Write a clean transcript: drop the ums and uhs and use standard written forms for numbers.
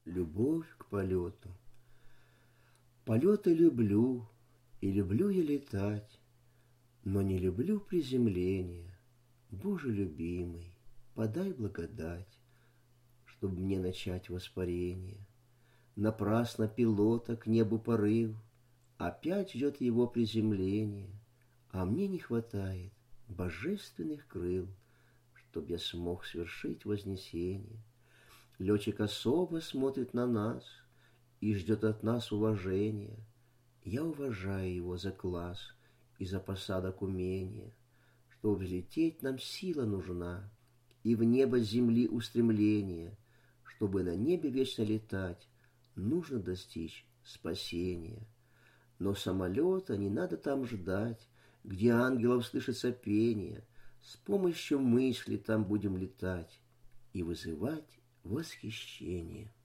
Любовь к полету. Полеты люблю, и люблю я летать, но не люблю приземление. Боже любимый, подай благодать, чтоб мне начать воспарение. Напрасно пилота к небу порыв, опять ждет его приземление, а мне не хватает божественных крыл, чтоб я смог свершить вознесение. Летчик особо смотрит на нас и ждет от нас уважения. Я уважаю его за класс и за посадок умения. Чтоб взлететь, нам сила нужна, и в небо земли устремление. Чтобы на небе вечно летать, нужно достичь спасения. Но самолета не надо там ждать, где ангелов слышится пение. С помощью мысли там будем летать и вызывать восхищение.